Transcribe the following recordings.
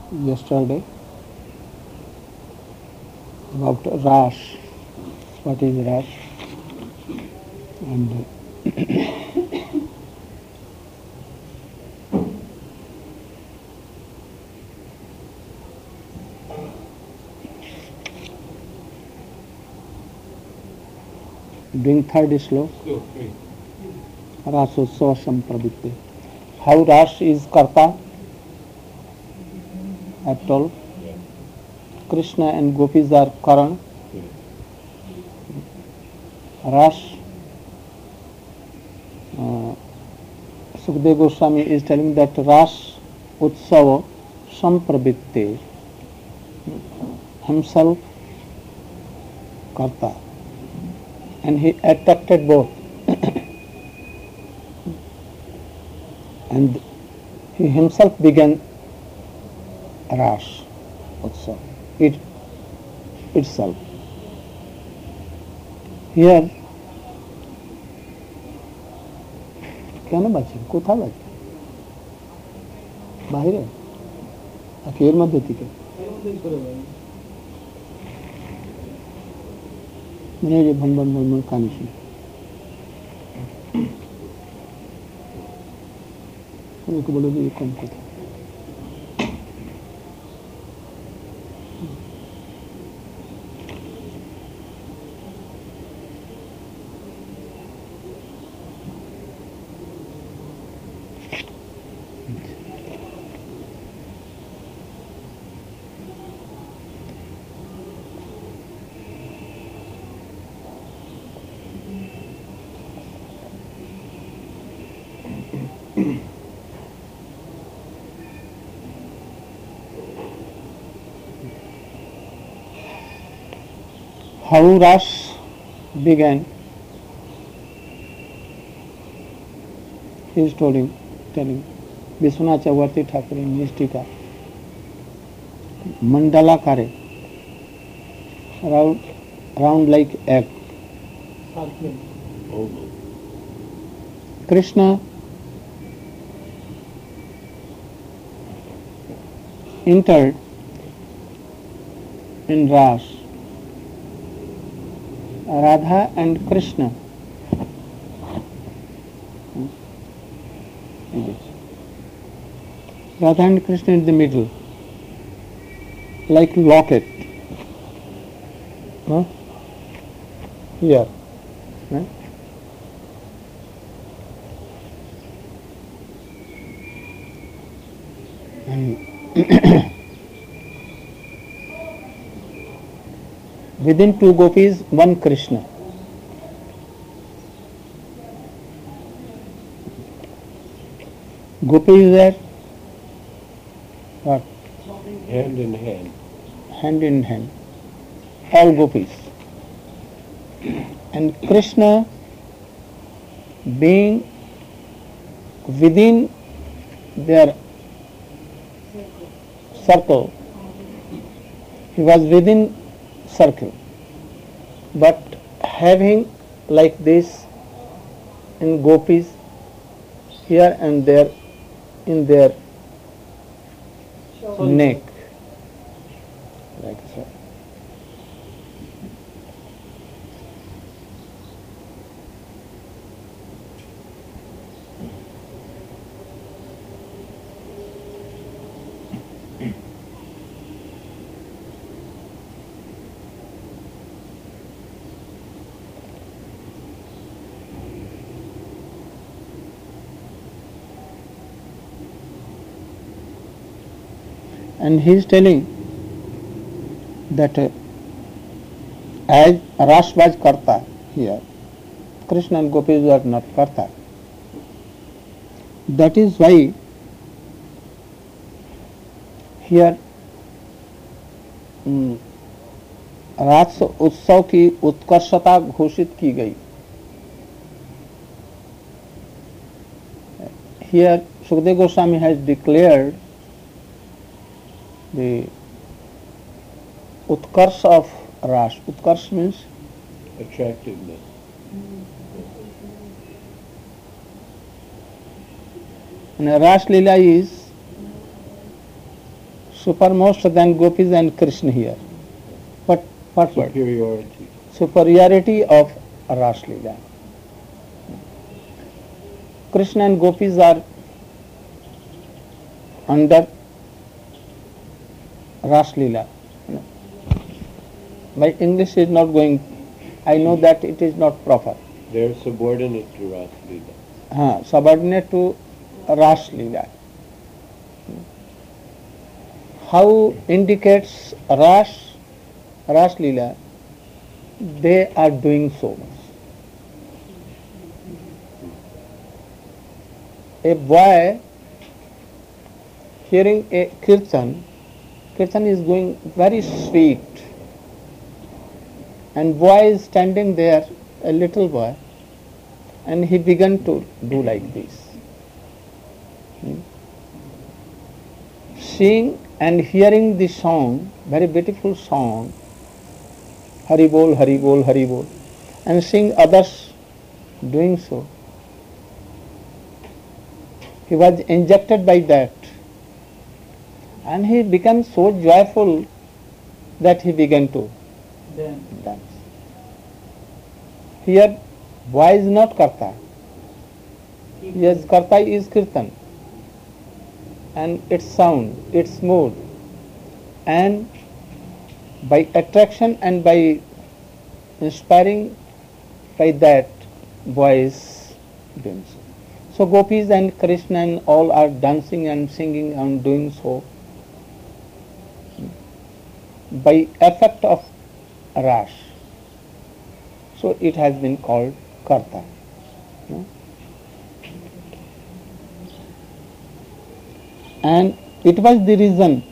yesterday about Rash. What is Rash? And doing third slope. Rasotsav Sampravitte. How Rash is Karta? I've told. Krishna and Gopis are Karan. Rash, Sukadeva Goswami is telling that Rash Utsava Sampravitte, himself Karta, and he attracted both. And he himself began Rash Utsav, itself. Here, কেন বাজে কোথায় বাজে বাইরে নাকি এর মধ্যে থেকে মানে যে ভনভন ভনভন কানে শুনে অনেকে বলে যে কম কথা How Rash began, he is telling Vishwanath Chakravarti Thakur in Nishtika, mandala kare, round like egg. Krishna entered in Rash. Radha and Krishna. Radha and Krishna in the middle, like locket. Here. And within two gopis, one Krishna. Gopis were what? Hand in hand. Hand in hand. All gopis. And Krishna being within their circle, he was within circle, but having like this in gopis here and there in their neck, like so. And he is telling that as Rash was Karta here, Krishna and Gopis were not Karta. That is why here रास उत्सव की उत्कर्षता घोषित की गई. Here Sukadeva Goswami has declared the utkarsh of Rash. Utkarsh means Attractiveness. And Rash Leela is supermost than gopis and Krishna here. What word? Superiority. Superiority of Ras Leela. Krishna and gopis are under Ras Leela. My English is not going. I know that it is not proper. They're subordinate to Ras Leela. Subordinate to Ras Leela. How indicates Ras Leela? They are doing so much. A boy hearing a kirtan is going very sweet, and boy is standing there, a little boy, and he began to do like this. Seeing and hearing the song, very beautiful song, Hari Bol, Hari Bol, Hari Bol, and seeing others doing so, he was injected by that, and he became so joyful that he began to dance. Here, boy is not karta. Yes, karta is kirtan, and its sound, its mood, and by attraction and by inspiring by that, boy is doing so. So gopis and Krishna and all are dancing and singing and doing so by effect of Ras. So it has been called karta. And it was the reason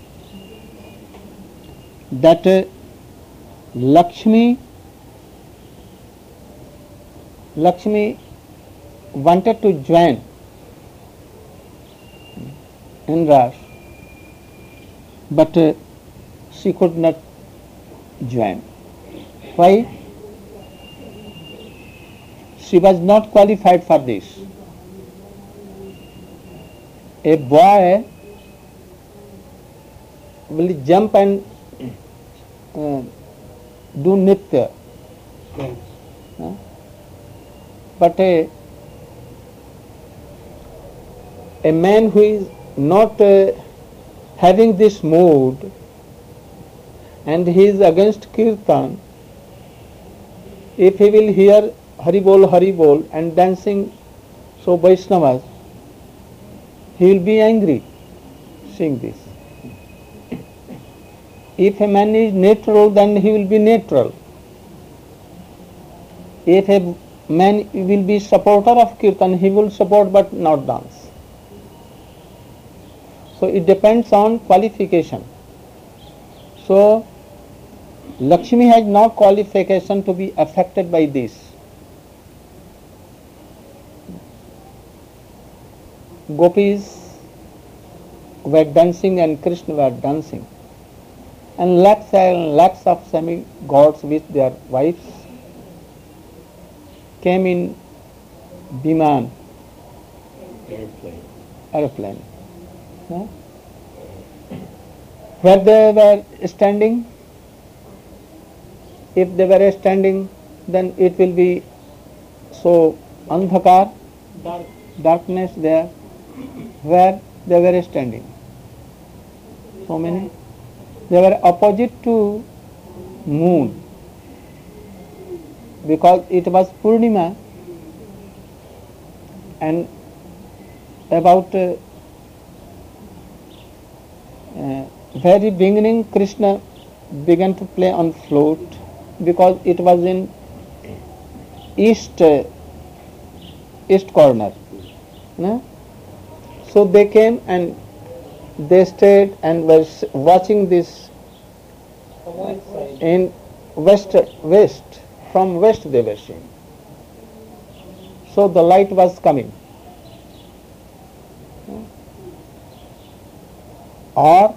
that Lakshmi wanted to join in Ras, but she could not join. Why? She was not qualified for this. A boy will jump and do nitya. But a man who is not having this mood and he is against kirtan, if he will hear Hari Bol and dancing so Vaishnavas, he will be angry seeing this. If a man is natural, then he will be natural. If a man will be supporter of kirtan, he will support but not dance. So it depends on qualification. So Lakshmi has no qualification to be affected by this. Gopis were dancing and Krishna were dancing, and lakhs of semi-gods with their wives came in Biman, aeroplane. Where they were standing, if they were standing, then it will be so andhakar, darkness there, where they were standing. So many. They were opposite to moon, because it was Purnima, and about very beginning Krishna began to play on flute, because it was in east corner. No? So they came and they stayed and were watching this in west, from west they were seeing. So the light was coming. Or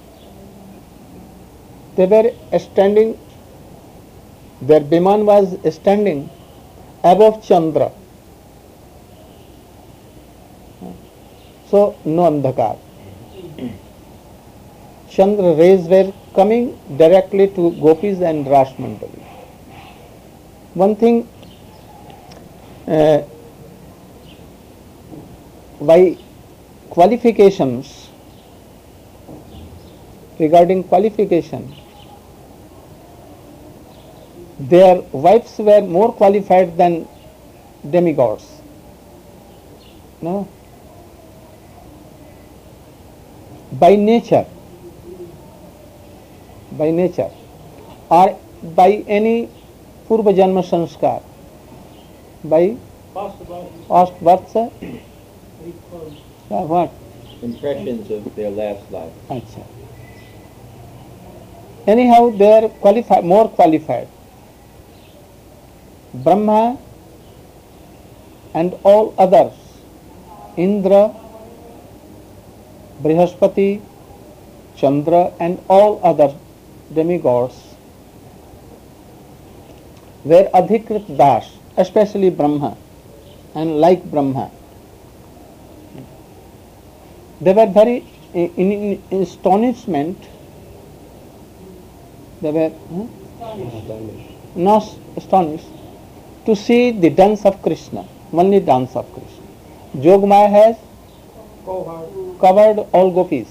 they were standing, their Biman was standing above Chandra. So no andhakar. Chandra rays were coming directly to gopis and Ras Mandali. One thing, by qualifications, regarding qualification, their wives were more qualified than demigods. No? By nature, or by any purva janma sanskar, by past births, what? Impressions of their last life. Achha. Anyhow, they are more qualified. Brahma and all others, Indra, Brihaspati, Chandra and all other demigods were Adhikrit Das, especially Brahma, and like Brahma. They were very in astonishment. They were not astonished to see the dance of Krishna, only dance of Krishna. Jogmaya has covered all gopis.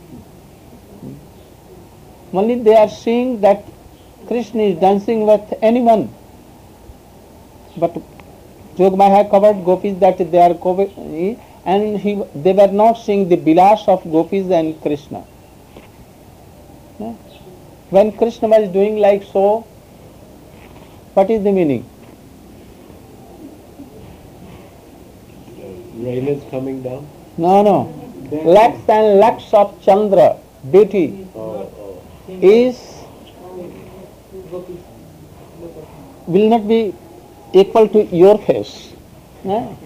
Only they are seeing that Krishna is dancing with anyone. But Jogmaya has covered gopis that they are and they were not seeing the bilas of gopis and Krishna. When Krishna was doing like so, what is the meaning? Rain is coming down? No. Lakhs and lakhs of Chandra, beauty, will not be equal to your face. No?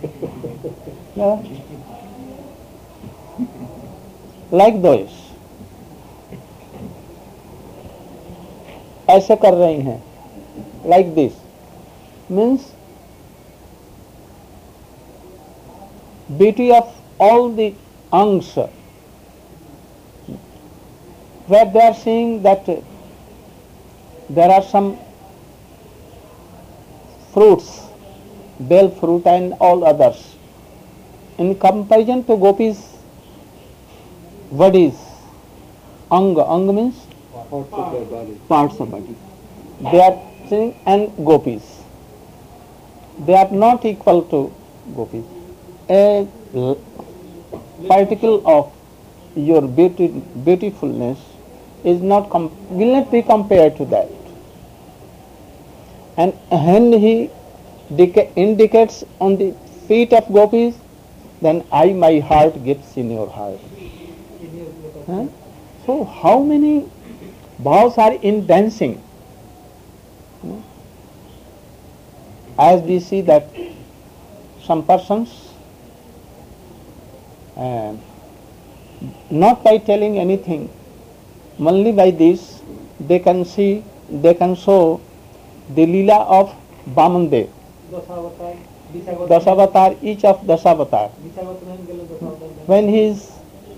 Like those. ऐसे कर रही हैं, like this. Means beauty of all the angs, where they are seeing that there are some fruits, bell fruit and all others. In comparison to gopis, what is anga? Anga means Parts of their body. parts of body. They are seeing, and gopis, they are not equal to gopis. A particle of your beautifulness is not will not be compared to that. And when he indicates on the feet of gopis, then my heart gets in your heart. So how many bhavs are in dancing? As we see that some persons, not by telling anything, only by this they can show the Leela of Vamandev. Dasavatar, each of Dasavatar. When he is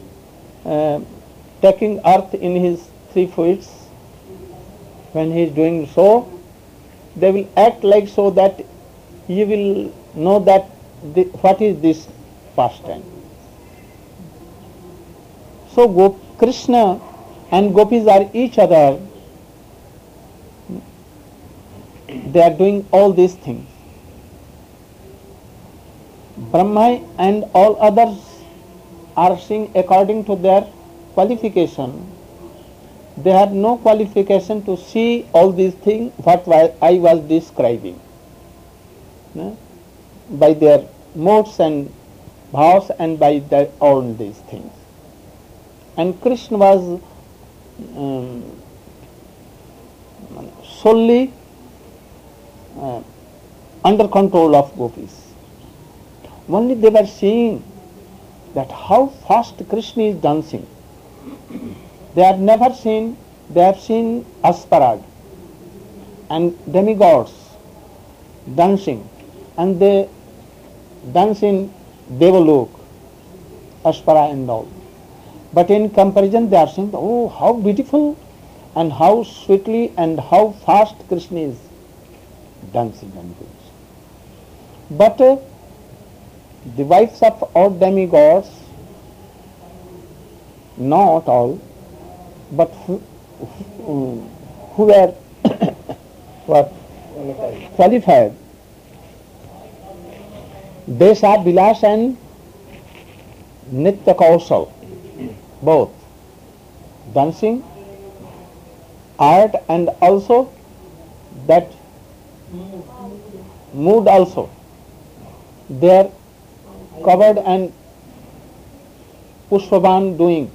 taking earth in his 3 feet, when he is doing so, they will act like so that you will know that what is this pastime. So Krishna and gopis are each other. They are doing all these things. Brahma and all others are seeing according to their qualification. They have no qualification to see all these things what I was describing. By their modes and bhavs and by all these things. And Krishna was solely under control of gopis. Only they were seeing that how fast Krishna is dancing. They have never seen, they have seen Asparag and demigods dancing, and they dance in Devalok, Aspara and all. But in comparison they are saying, oh, how beautiful and how sweetly and how fast Krishna is dancing and doing. But the wives of all demigods, not all, but who were what qualified, Desa Bilas and Nitya Kausal, both dancing, art, and also that mood also. They are covered and Pushpavan doing.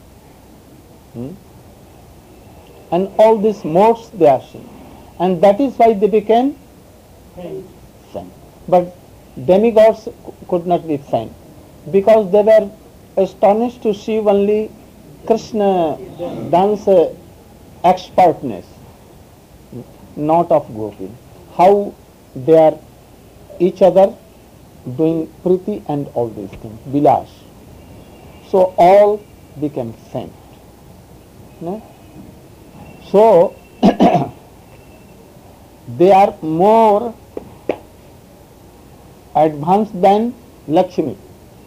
And all these modes they are seeing. And that is why they became faint. But demigods could not be faint, because they were astonished to see only Krishna dance expertness, not of Gopi. How they are each other doing priti and all these things, bilas. So all became faint. No? So they are more advanced than Lakshmi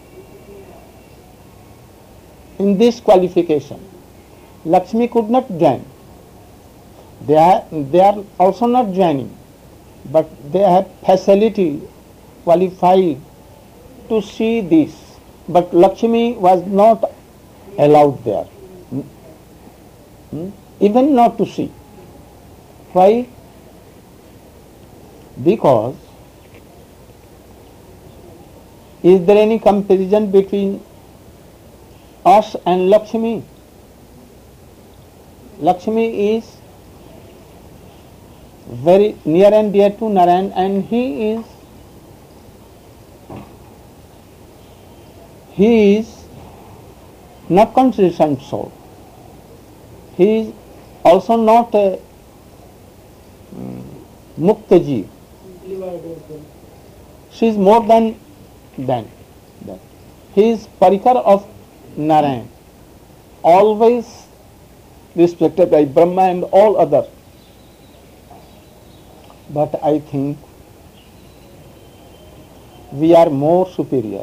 in this qualification. Lakshmi could not join. They are also not joining, but they have facility, qualified to see this. But Lakshmi was not allowed there, even not to see. Why? Because is there any comparison between us and Lakshmi? Lakshmi is very near and dear to Narayan, and he is not conscient soul. He is also not a Mukta Jeev. She is more than that. He is Parikar of Narayan, always respected by Brahma and all others. But I think we are more superior.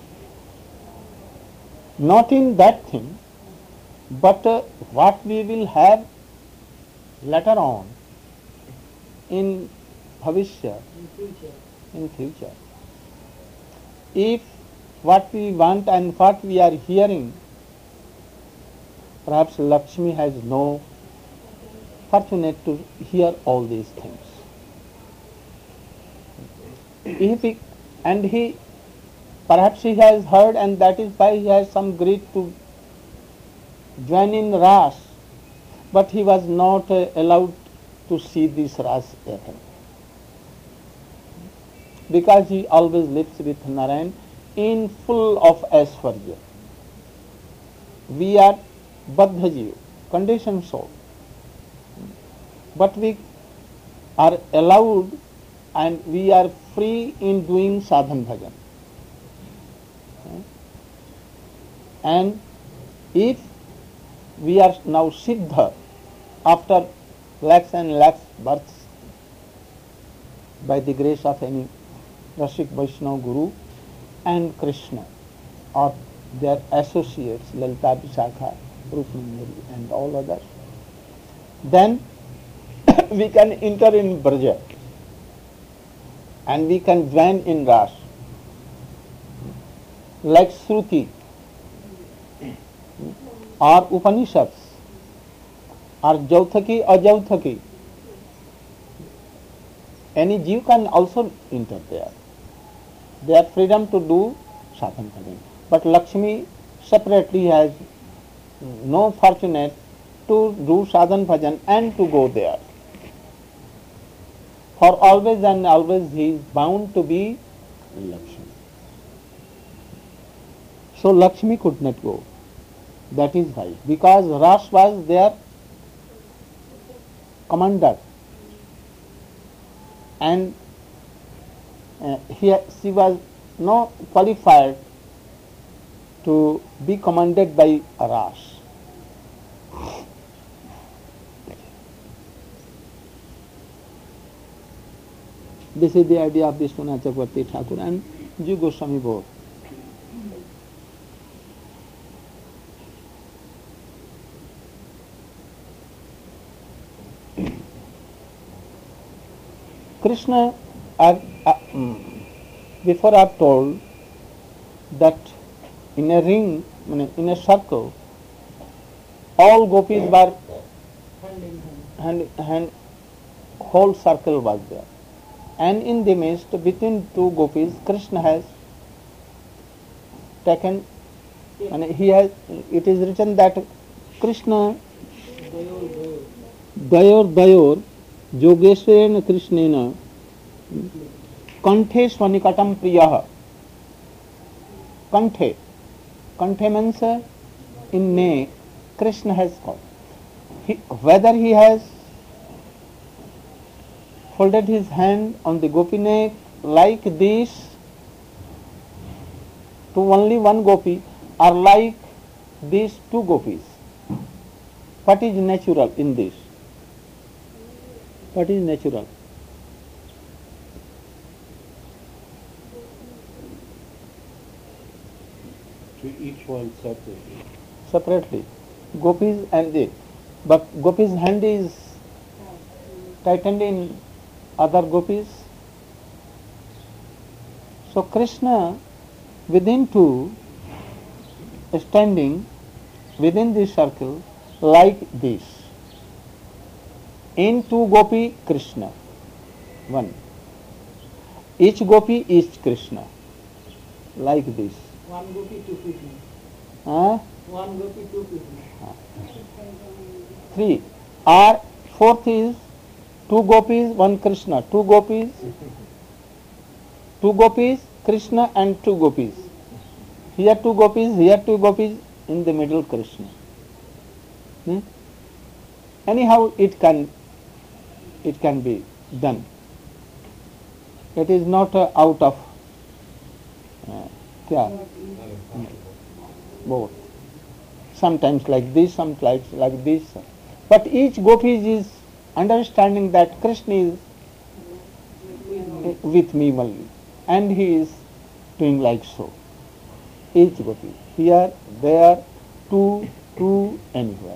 Not in that thing, but what we will have later on in Bhavishya, in future. If what we want and what we are hearing, perhaps Lakshmi has no fortunate to hear all these things. Perhaps he has heard, and that is why he has some greed to join in Ras, but he was not allowed to see this Ras happen, because he always lives with Narayan in full of Aishwarya. We are Baddha Jeev, conditioned soul, but we are allowed and we are free in doing sadhan bhajan. And if we are now Siddha after lakhs and lakhs births by the grace of any Rasik Vaishnava Guru and Krishna or their associates, Lalita Vishakha, Rukmini and all others, then we can enter in Braja and we can join in Ras. Like Shruti or Upanishads or Jauthaki or Jauthaki, any Jeev can also enter there. They have freedom to do sadhan bhajan. But Lakshmi separately has no fortunate to do sadhan bhajan and to go there. For always and always he is bound to be Lakshmi. So Lakshmi could not go. That is why. Because Ras was their commander. And she was not qualified to be commanded by Ras. This is the idea of Vishwanath Chakravarti Thakur and Jiva Goswami both. Krishna, before I have told that in a ring, in a circle, all gopis were hand, whole circle was there. And in the midst, between two gopis, Krishna has taken, and it is written that Krishna, Dayor, Yogeshwarena Krishnena, Kanthe Swanikatam Priyaha. Kanthe means in neck, Krishna has got. Whether he has folded his hand on the gopi neck like this to only one gopi, or like these two gopis. What is natural in this? What is natural? To each one Separately. Gopis and this. But gopis' hand is tightened in other gopis. So Krishna within two, standing within this circle like this. In two gopi, Krishna. One. Each gopi is Krishna. Like this. One gopi, two people. One gopi, two people. Three. Or fourth is two gopis, one Krishna. Two gopis, Krishna and two gopis. Here two gopis, in the middle Krishna. Anyhow, it can be done. It is not out of both. Sometimes like this, sometimes like this. But each gopi is understanding that Krishna is with me only, and he is doing like so. Each gopi, here, there, two, anywhere.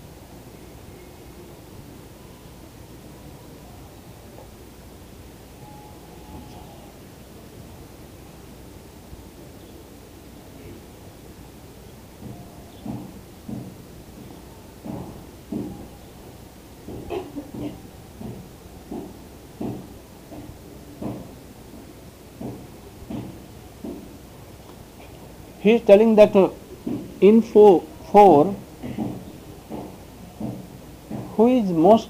He is telling that in four, who is most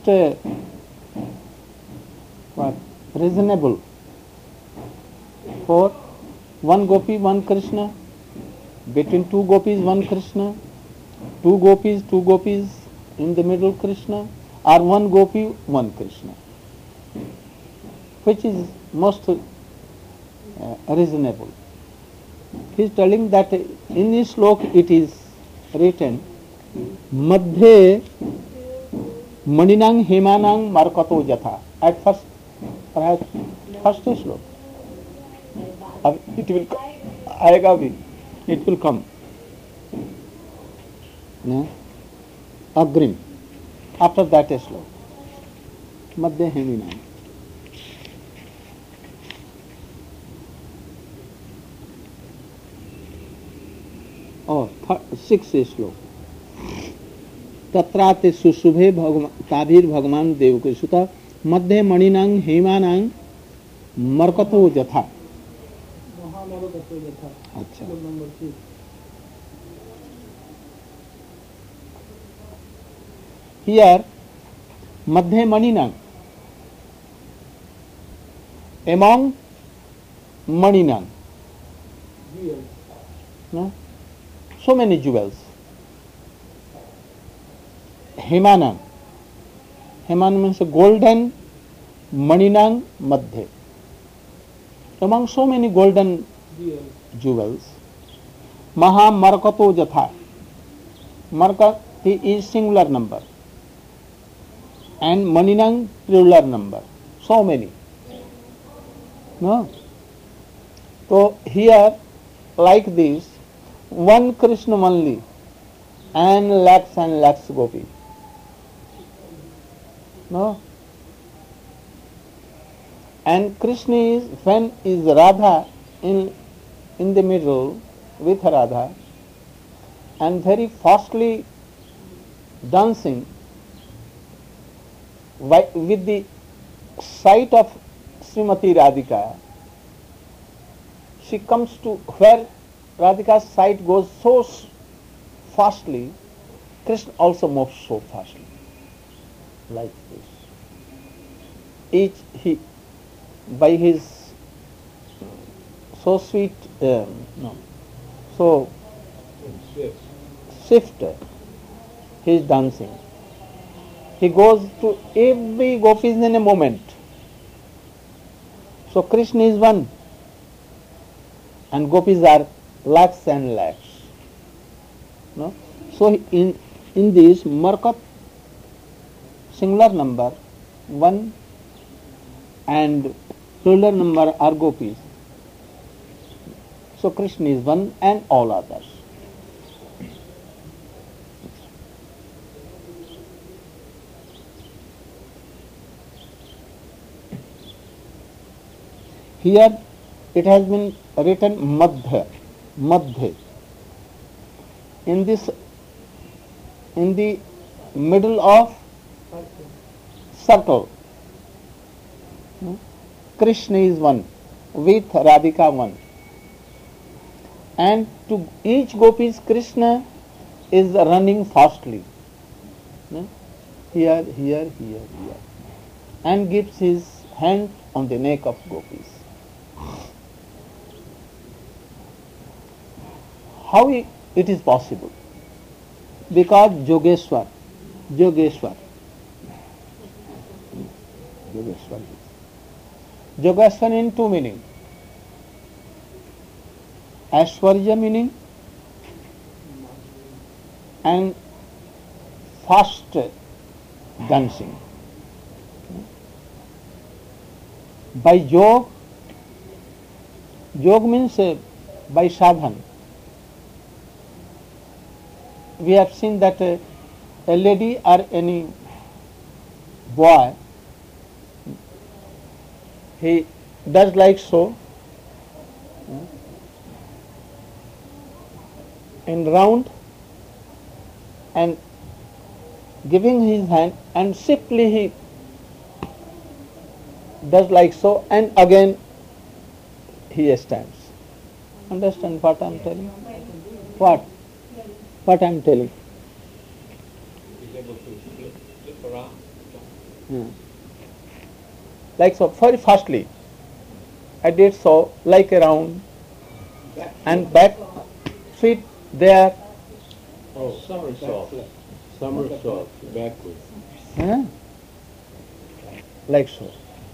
reasonable? For one gopi, one Krishna. Between two gopis, one Krishna. Two gopis, in the middle Krishna. Or one gopi, one Krishna. Which is most reasonable? He is telling that in this slok it is written, Madhye Maninang Hemanang Markato Jatha. At first, perhaps first slok. It will come. It will come. No? Agrim. After that slok. Madhye Hemanang. और six shlok तत्राते सुशुभे ताभिर भगवान देव के सुता मध्य मणिनांग हेमानांग मरकतो जथा अच्छा here मध्य मणिनांग एमोंग मणिनांग no? So many jewels. Hemanang. Heman means golden, Maninang Madhya. Among so many golden jewels, Maha Markato Jatha. Markati is singular number and Maninang plural number. So many. No. So here, like this, one Krishna only, and lakhs gopis. No. And Krishna is, when is Radha in the middle with Radha, and very fastly dancing with the sight of Srimati Radhika, she comes to where Radhika's sight goes so fastly, Krishna also moves so fastly, like this. He by his so sweet, so swift, his dancing. He goes to every gopis in a moment. So Krishna is one, and gopis are lakhs and lakhs. No? So in this Markat singular number, one, and plural number are gopis. So Krishna is one and all others. Here it has been written Madhya. In the middle of circle, Krishna is one, with Radhika one. And to each gopis, Krishna is running fastly. Here, and gives his hand on the neck of gopis. How it is possible? Because Yogeshwar in two meaning. Aishwarya meaning and fast dancing. By yog means by sadhan. We have seen that a lady or any boy, he does like so, in round, and giving his hand, and simply he does like so, and again he stands. Understand what I am telling? What I am telling? He's able to flip around. Like so, very fastly. I did so, like around, and back feet there. Oh, somersault, backwards. Like so.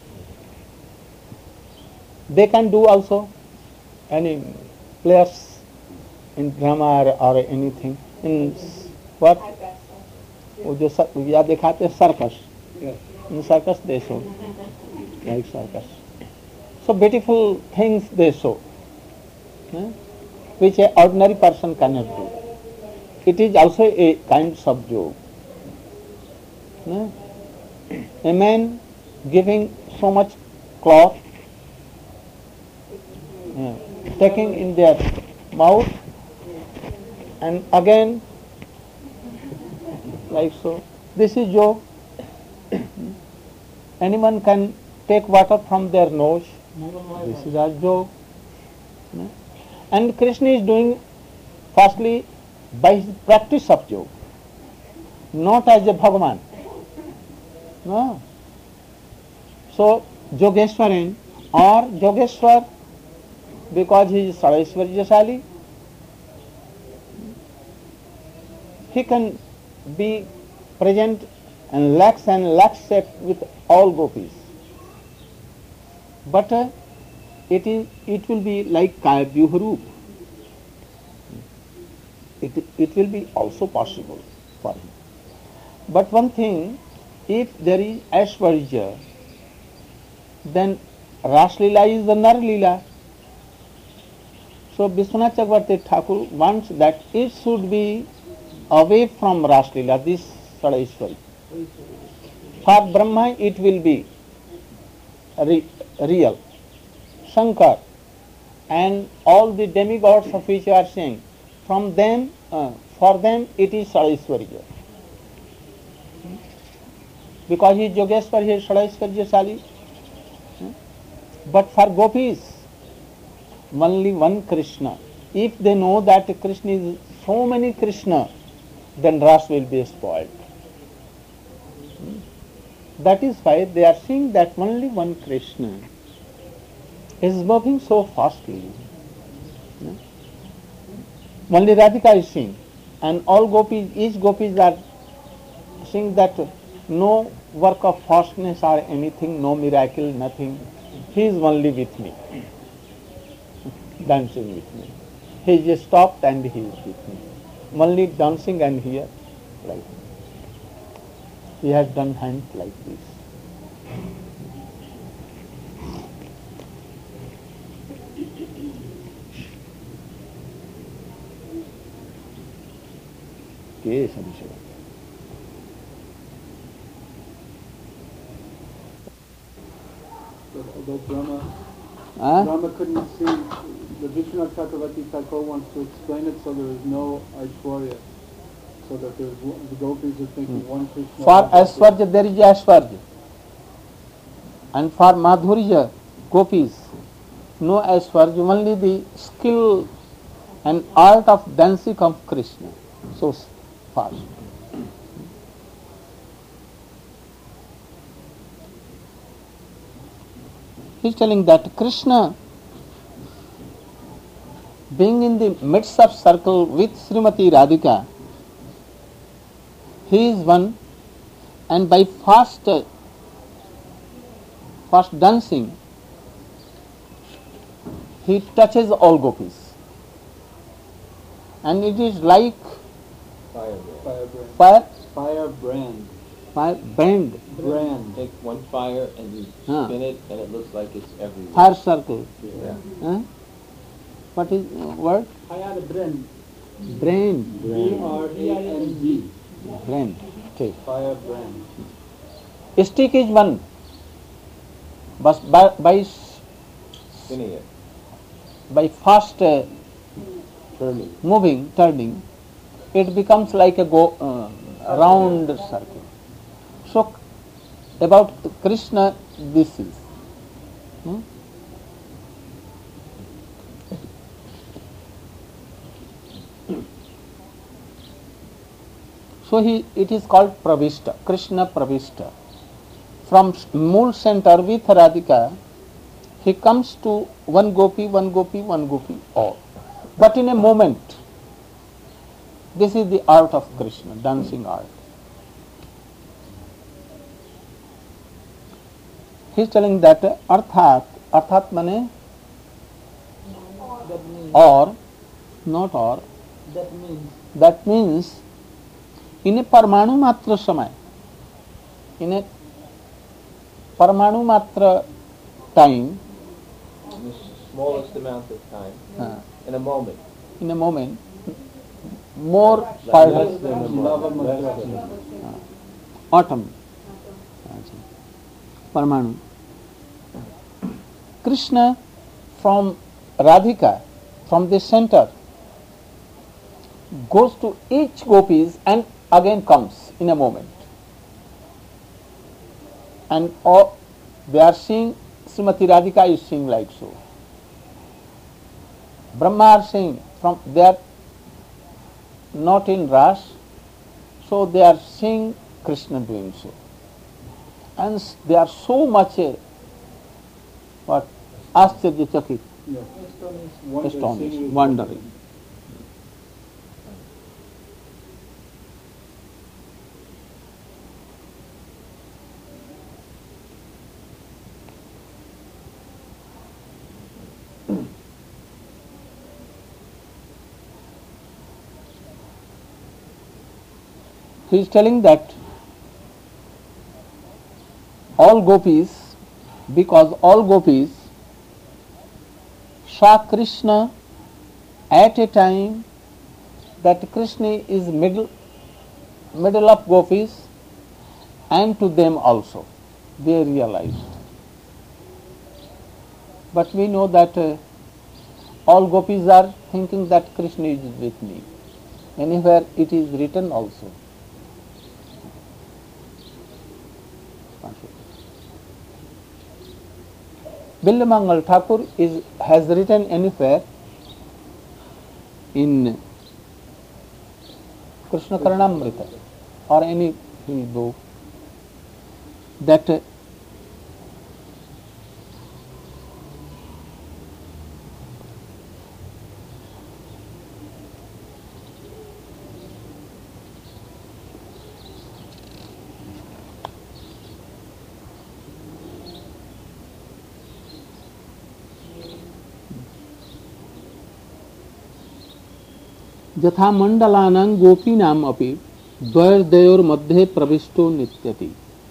They can do also, any players in drama or anything, in what? वो जो या दिखाते circus. In circus they show, like circus. So beautiful things they show, which an ordinary person cannot do. It is also a kind of joke. A man giving so much cloth, taking in their mouth, and again like so. This is joke. Anyone can take water from their nose. This is a joke. And Krishna is doing firstly by his practice of joke, not as a Bhagavan. No. So Yogeshwaran or Yogeshwar, because he is Sarvaishwaryashali, he can be present and lakhs set with all gopis. But it will be like Kayavyuha Roop. It will be also possible for him. But one thing, if there is Aishwarya, then Ras Leela is the Nar Leela. So Vishwanath Chakravarti Thakur wants that it should be away from Ras Leela, this Sadaishwari. For Brahma it will be real. Shankar and all the demigods of which you are saying, from them, for them it is Sadaishwarya. Because he is Yogeshwar, he is Sadaishwaryashali. But for gopis, only one Krishna. If they know that Krishna is so many Krishna, then Ras will be spoiled. That is why they are seeing that only one Krishna is moving so fastly. Only Radhika is seeing, and all gopis, each gopis are saying that no work of fastness or anything, no miracle, nothing. He is only with me, dancing with me. He just stopped and he is with me. Only dancing and here, like he has done hands like this. के संशय But Brahma couldn't see, the Vishwanath Chakravarti Thakur wants to explain it so there is no Aishwarya. So that the gopis are thinking one Krishna. For Aishwarya there is Aishwarya. And for Madhurya, gopis, no Aishwarya, only the skill and art of dancing of Krishna. So fast. He is telling that Krishna, being in the midst of circle with Srimati Radhika, he is one, and by fast dancing, he touches all gopis. And it is like Firebrand. brand, Take one fire and you spin it, and it looks like it's everywhere. fire circle. Yeah. What is word? Firebrand. Brand. B-R-A-N-D. Brand. Okay. Firebrand. Stick is one. But by Spinning it. fast Turning. turning, it becomes like a round circle. So about Krishna, this is. So it is called Pravishta, Krishna Pravishta. From Mool center with Radhika, he comes to one gopi, all. But in a moment, this is the art of Krishna, dancing art. He is telling that arthat mane or, not or, that means in a parmanu matra samay, in a parmanu matra time, In the smallest amount of time. In a moment. more fire, atom, parmanu. Krishna from Radhika, from the center, goes to each gopis and again comes in a moment. And all, they are seeing, Srimati Radhika is seeing like so. Brahma are saying, they are not in Ras, so they are seeing Krishna doing so. And they are so much Ascharya-chakit, astonished, wondering. He is telling that all gopis, because all gopis saw Krishna at a time that Krishna is middle of gopis, and to them also they realized. But we know that all gopis are thinking that Krishna is with me. Anywhere it is written also. Bilvamangal Thakur has written anywhere in Krishna Karanamrita or any book that यथा मंडलानां गोपीनाम अपि द्वयोर्दयोर मध्ये प्रविष्टो नित्यति।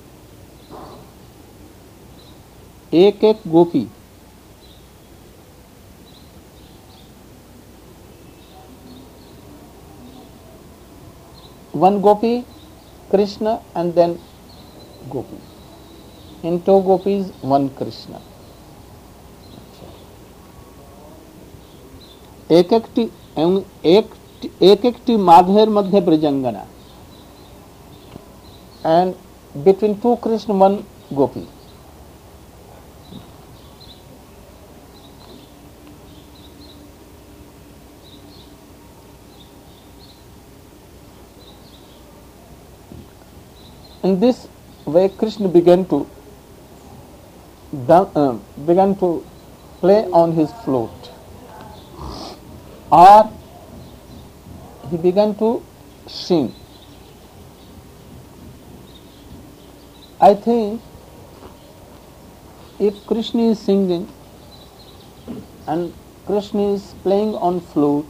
एक एक गोपी one gopi Krishna and then gopi, in two gopis one Krishna। एक एकटी माधवेर मध्य ब्रजंगना, and between two Krishna one gopi। In this way Krishna began to play on his flute, or he began to sing. I think if Krishna is singing and Krishna is playing on flute,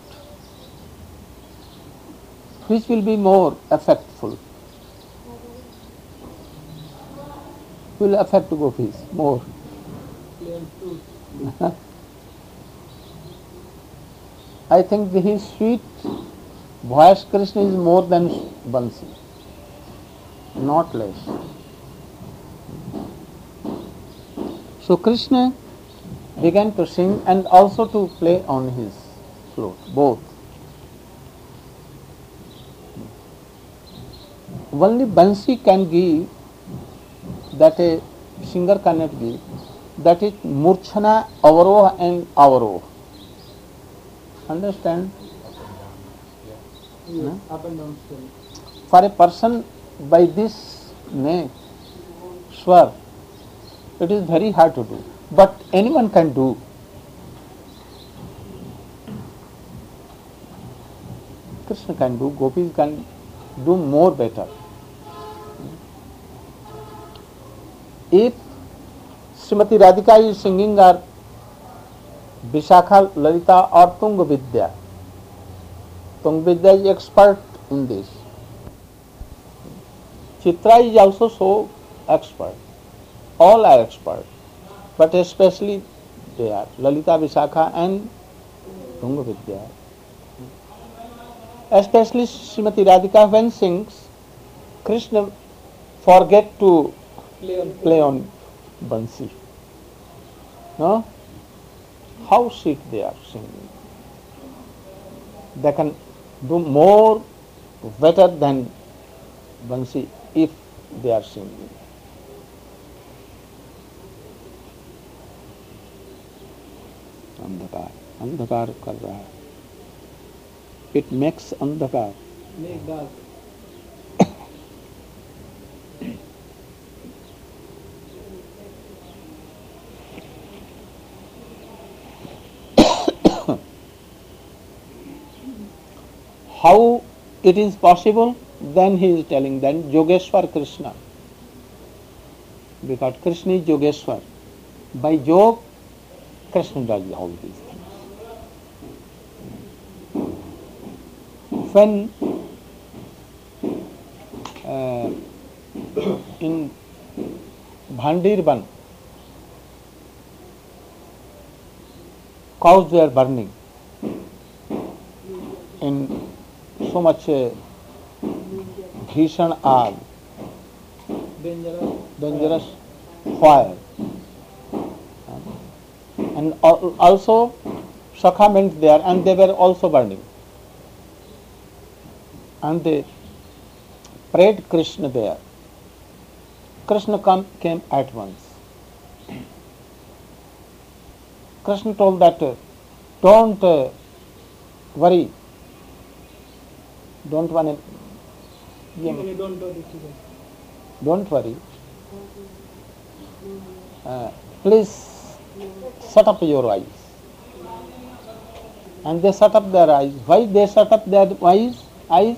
which will be more effectful? Will affect gopis more. I think his sweet voice Krishna is more than Bansi, not less. So Krishna began to sing and also to play on his flute, both. Only Bansi can give that a singer cannot give, that is Murchana, Avaroha and Avaroha. Understand? Yes, up and down still. For a person by this name, Swar, it is very hard to do. But anyone can do. Krishna can do, gopis can do more better. If Srimati Radhika is singing or Vishakha, Lalita or Tunga Vidya is expert in this. Chitra is also so expert. All are expert, but especially they are Lalita, Vishakha and Tunga Vidya. Especially Srimati Radhika when sings, Krishna forget to play on Bansi. No? How sweet they are singing. They can do more better than Bansi if they are singing. अंधकार अंधकार कर रहा है. It makes अंधकार. Make dark. How it is possible? Then he is telling then Yogeshwar Krishna. Because Krishna is Yogeshwar. By Yog, Krishna does all these things. When in Bhandirban, cows were burning in so much bhishan aag, dangerous fire. And also Sakha went there and they were also burning. And they prayed Krishna there. Krishna came at once. Krishna told that, don't worry. Don't worry. Don't worry. Please shut up your eyes. And they shut up their eyes. Why they shut up their eyes?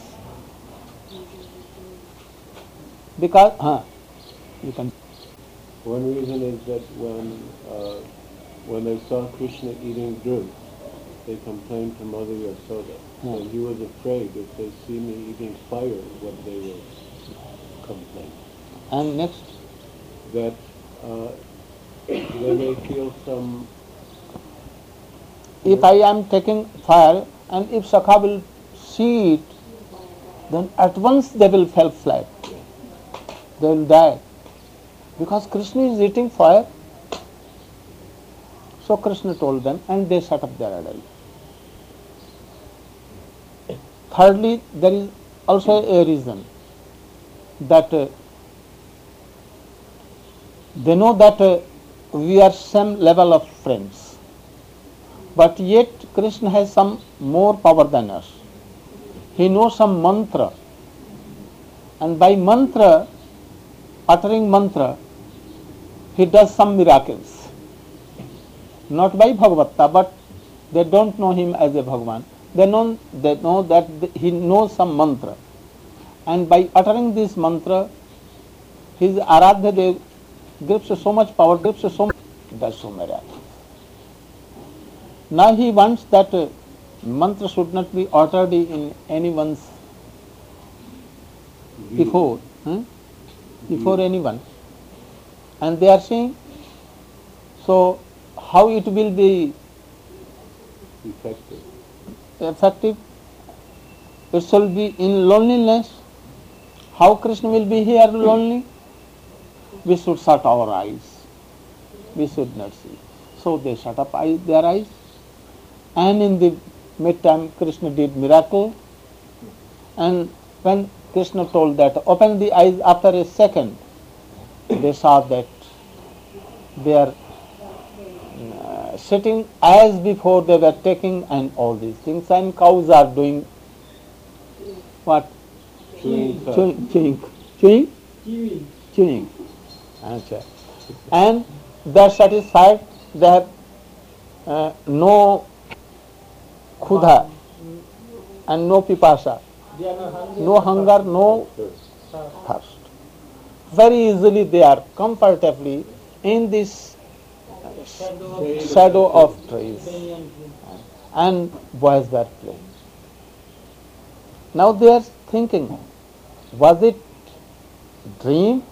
Because, you can. One reason is that when they saw Krishna eating fruit, they complained to Mother Yasoda. And he was afraid if they see me eating fire, what they will complain. And next? That they may feel some... If I am taking fire and if Sakha will see it, then at once they will fall flat. They will die. Because Krishna is eating fire. So Krishna told them and they shut up their eyes. Thirdly, there is also a reason that they know that we are same level of friends. But yet Krishna has some more power than us. He knows some mantra. And by mantra, uttering mantra, he does some miracles. Not by Bhagavata, but they don't know him as a Bhagavan. They know that he knows some mantra. And by uttering this mantra, his Aradhya Dev gives so much power, does so miracles. Now he wants that mantra should not be uttered in anyone's before anyone. And they are saying, so how it will be effective? It shall be in loneliness. How Krishna will be here lonely? We should shut our eyes. We should not see. So they shut up their eyes. And in the meantime, Krishna did miracle. And when Krishna told that, open the eyes, after a second, they saw that they are sitting as before they were taking and all these things. And cows are doing what? Chewing. And they are satisfied. They have no khudha and no pipasa, no hunger, no thirst. Very easily they are comfortably in this shadow of trees, and boys were playing. Now they are thinking, was it dream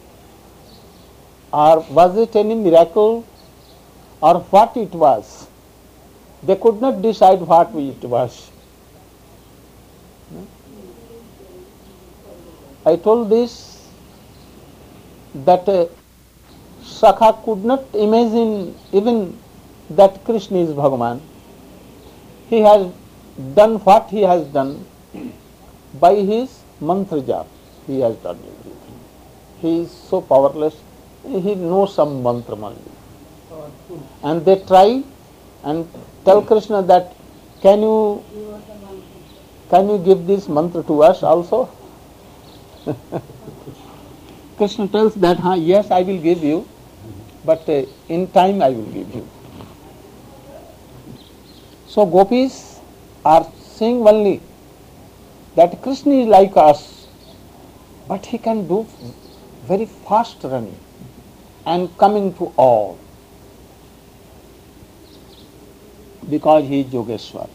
or was it any miracle or what it was? They could not decide what it was. I told this that Sakha could not imagine even that Krishna is Bhagavan. He has done what he has done by his mantra jap. He has done everything. He is so powerless. He knows some mantra only. And they try and tell Krishna that, can you give this mantra to us also? Krishna tells that, yes, I will give you, but in time I will give you. So gopis are saying only that Krishna is like us, but he can do very fast running and coming to all, because he is Yogeshwar.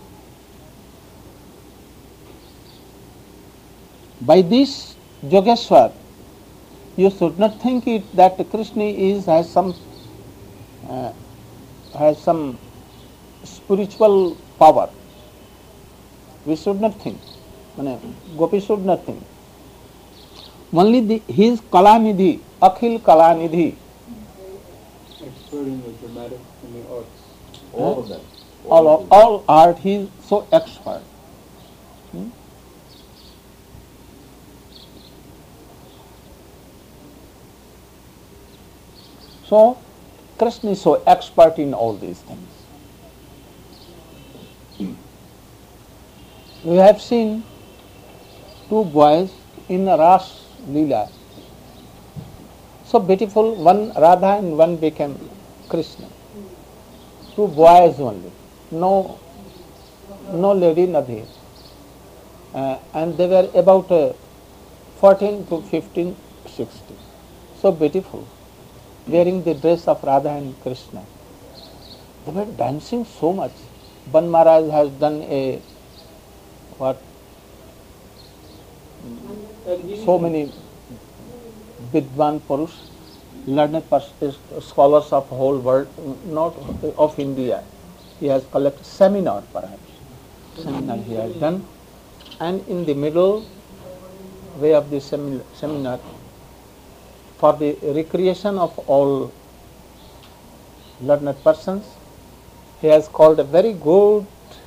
By this Yogeshwar, you should not think it that Krishna has some spiritual power. We should not think. Gopi should not think. Only his Kalanidhi, Akhil Kalanidhi. Expert in the dramatic and the arts. All of them. All art, he is so expert. So, Krishna is so expert in all these things. We have seen two boys in Ras Leela. So beautiful, one Radha and one became Krishna. Two boys only, no lady, nothing. And they were about 14 to 15, 16. So beautiful, wearing the dress of Radha and Krishna. They were dancing so much. Ban Maharaj has done so many Vidwan Purush, learned scholars of whole world, not of India. He has collected seminar perhaps. Seminar he has done. And in the middle way of the seminar, for the recreation of all learned persons, he has called a very good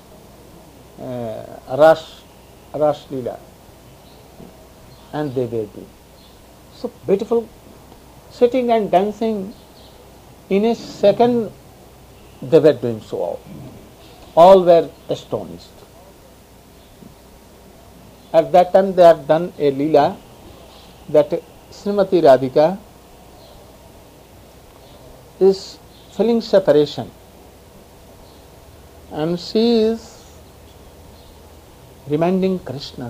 Ras Leela. And they were doing. So beautiful, sitting and dancing. In a second, they were doing so. All were astonished. At that time, they have done a Leela that Srimati Radhika is feeling separation, and she is reminding Krishna.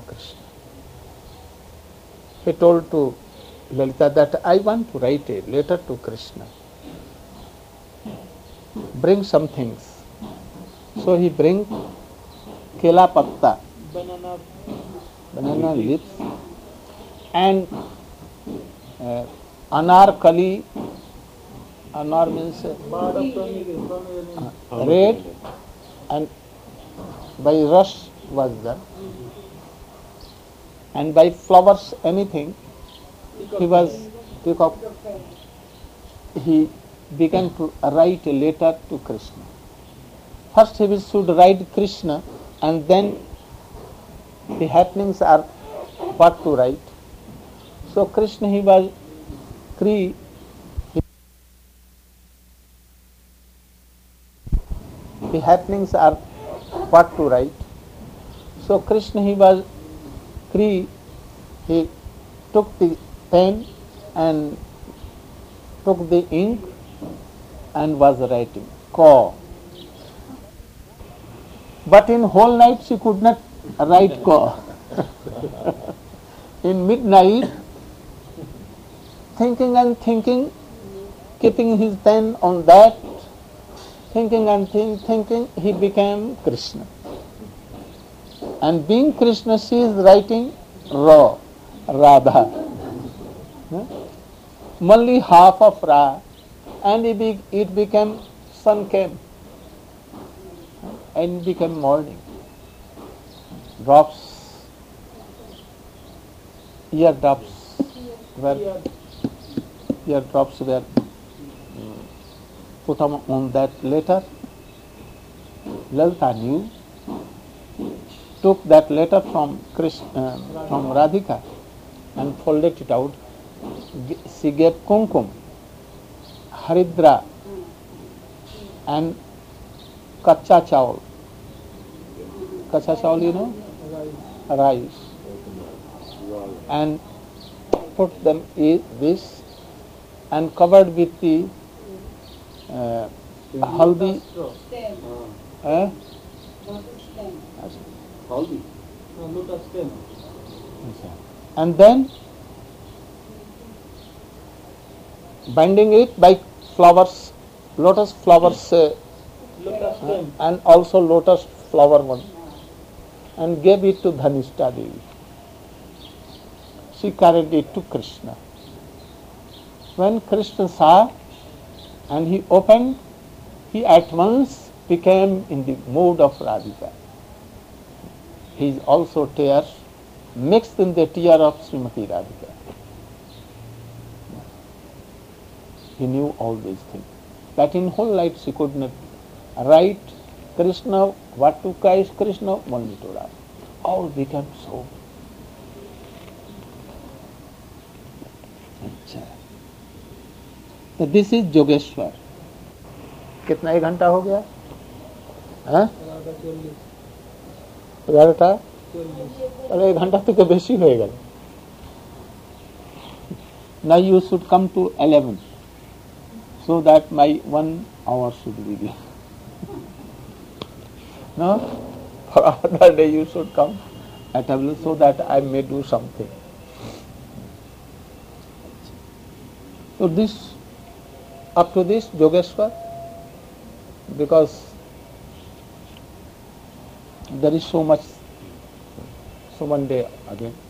He told to Lalita that I want to write a letter to Krishna. Bring some things. So he brings kela patta, banana leaves, and anar kali. Anar means red, and by rush was done. And by flowers, anything, he began to write a letter to Krishna. First he should write Krishna, and then the happenings are what to write. So Krishna, he was Kri. The happenings are what to write. So Krishna, he was Kri. He took the pen and took the ink and was writing Ka. But in whole night she could not write Ka. In midnight, thinking and thinking, keeping his pen on that, thinking and thinking, he became Krishna. And being Krishna, she is writing Ra, Radha. Only half of Ra, and it became, sun came, and it became morning. Eardrops were put on that letter. Lalita knew, took that letter from Radhika and folded it out. She gave kumkum, haridra, and kacha chawal. Kacha chawal, you know? Rice. And put them in this and covered with the haldi. Haldi. And then binding it by flowers, lotus flowers, and also lotus flower one, and gave it to Dhanishta Devi. She carried it to Krishna. When Krishna saw and he opened, he at once became in the mood of Radhika. His also tears mixed in the tear of Srimati Radhika. He knew all these things. That in whole life she could not write Krishna, what to Krishna, only to Radha. All became so. अच्छा, तो this is Jogeshwar. कितना 1 घंटा हो गया? हाँ 11টা, अरे 1 घंटा तो बेसी हो गया. Now you should come to 11 so that my 1 hour should be there. No, for other day you should come at 11 so that I may do something. So this, up to this Yogeshwar, because there is so much, so one day again.